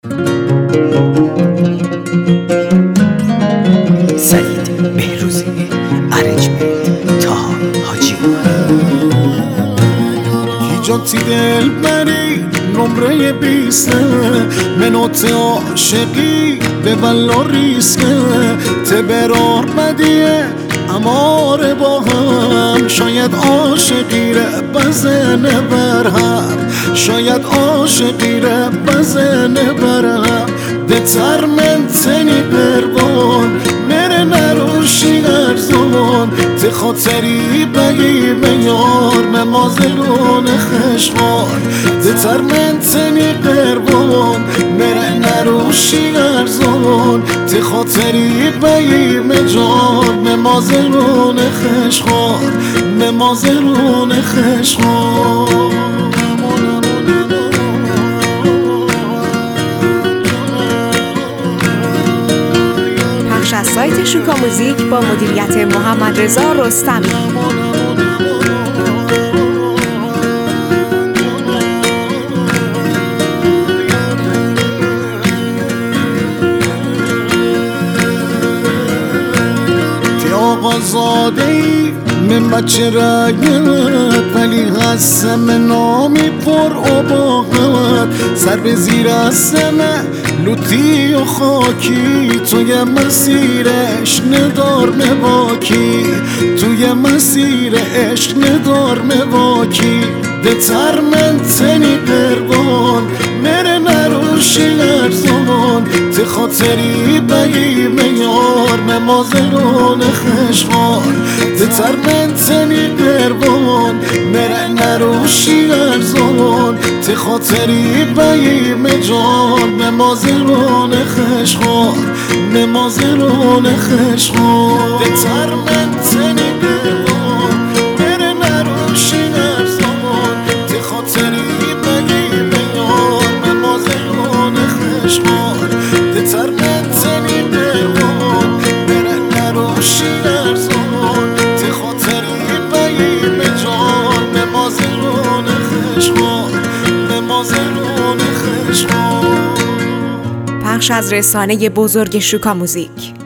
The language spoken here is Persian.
سعید بهروزی، ارنجمنت تاها حاجی. جاتی دل بری نمره 20 منوت عاشقی به ولا ریسکه تبرار بدیه اماره با هم شاید عاشقی ره بزنه برهم شاید عاشقی ره بزنه برهم بتر من تنی بربان مره نروشی ارزان تی خاطری بگی بیار ممازلون خشخان بتر من تنی بربان مره نروشی ارزان تی خاطری بگی مجان ممازلون خشخان ممازلون خشخان. پخش از سایت شوکا موزیک با مدیریت محمد رضا رستمی. آقازادهی من بچه رگت ولی هستم نامی پر عباقت سر به زیر هستمه لوتی و خاکی توی مسیر عشق ندار مواکی توی مسیر عشق ندار مواکی بتر من تنی قربان مره نروشی ارزان تی خاطری بگی میار ممازلون خشخان بتر من تنی قربان مره نروشی ارزان تی خاطری بگی مجان ممازلون خشخان ممازلون خشخان بتر من تنی قربان مره نروشی ارزان تی خاطری بگی میار ممازلون خشخان بتر من تنی قربان مره نروشی ارزان تی خاطری بگی مجان ممازلون خشخان ممازلون خشخان. پخش از رسانه بزرگ شوکا موزیک.